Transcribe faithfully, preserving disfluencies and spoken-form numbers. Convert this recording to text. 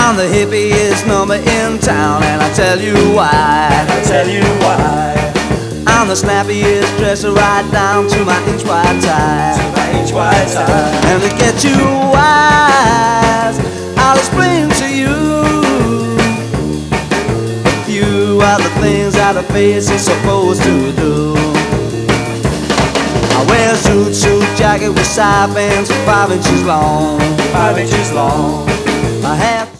I'm the hippiest number in town, and I tell you why. I tell you why. I'm the snappiest dresser right down to my inch wide tie. To my inch wide tie. And to get you wise, I'll explain to you a few of the things that a face is supposed to do. I wear a suit, suit jacket with side bands five inches long. Five inches long. My hat